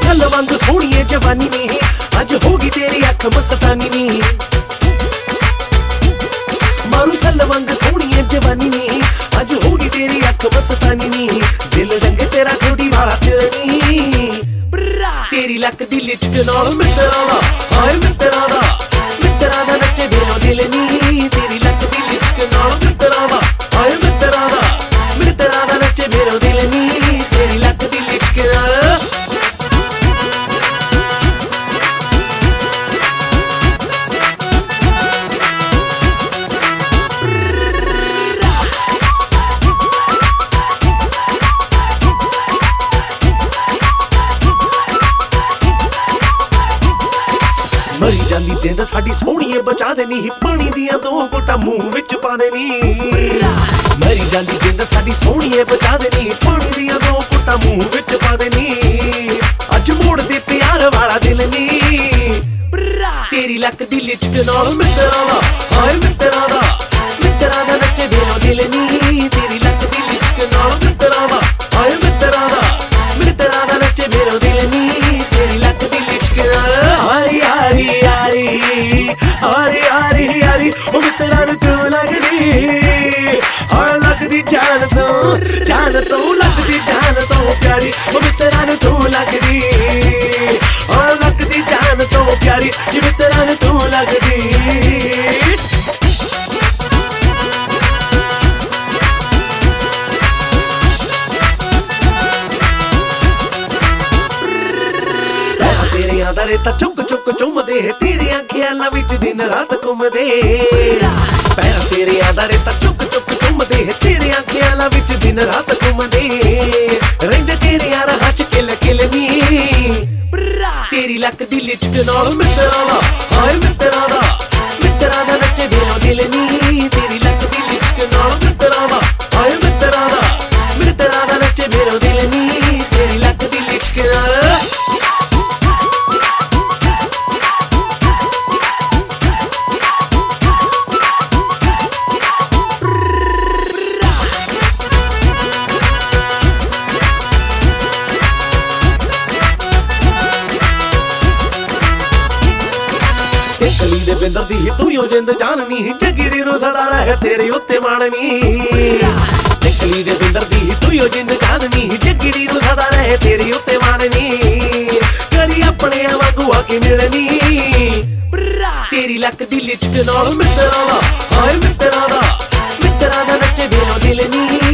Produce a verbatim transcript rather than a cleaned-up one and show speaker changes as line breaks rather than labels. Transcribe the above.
थल वांग सोहणीए जवानी नी अज होगी तेरी अख मस्तानी नी मारू थल वांग सोहणीए जवानी नी अज होगी तेरी अख मस्तानी नी दिल रंग तेरा थोड़ी वाला दिल नी तेरी लक दी लिचक नाल मित्तरां दा हाय मित्तरां दा मित्तरां दा नच्चे दिलों दिल नी तेरी लक दी लिचक नाल मित्तरां दा हाय मित्तरां दा मित्तरां दा नच्चे दिलों दिल नी तेरी लक दी लिचक नाल मरी जांदी जिंद साडी सोहणीए बचा देनी पानी दियां दो घोटा मुंह विच पा देनी मरी जांदी जिंद साडी सोहणीए बचा देनी पानी दियां दो घोटा मुंह विच पा देनी अज मोड़ दे प्यार वाला दिल नी तेरी लक दी लिचक नाल मित्तरां दा हाय मित्तरां दा मित्तरां दा नच्चे दिलों दिल नी तेरी लक दी लिचक नाल मित्तरां दा हाय मित्तरां दा मित्तरां दा नच्चे दिलों दिल नी तेरी लक दी लिचक नाल हाय यारी यारी यारी यारी यारी ओ मित्तरां नूं तू लगदी हाय लगदी जान तो जान तो लगदी जान तो प्यारी ओ मित्तरां नूं तू लगदी हाय लगदी जान तो प्यारी जी मित्तरां नूं तू लगदी तेरियां दा रेता चुक चुक चुमदे तेरियां ख्यालां विच दिन रात घुमदे पैर तेरियां दा रेता चुक चुक चुमदे तेरियां ख्यालां विच दिन रात घुमदे रहिंदे तेरियां राहां च किल किल नी तेरी लक दी लिचक नाल मित्तरां दा हाय मित्तरां दा मित्तरां दा नच्चे दिलों दिल नी तेरी लक दी लिचक नाल मित्तरां दा हाय मित्तरां दा मित्तरां दा नच्चे दिलों दिल नी तेरी लक दी लिचक नाल कली दे बिंदर दी तू यो जिंद जाननी जगड़ी नो सदा रह तेरे उत्ते माननी कली दे बिंदर दी तू यो जिंद जाननी जगड़ी नो सदा रह तेरे उत्ते माननी करी अपने वांगू आके मिलनी तेरी लक दी लिचक नाल मित्तरां दा हाय मित्तरां दा मित्तरां दा नच्चे दिलों दिल नी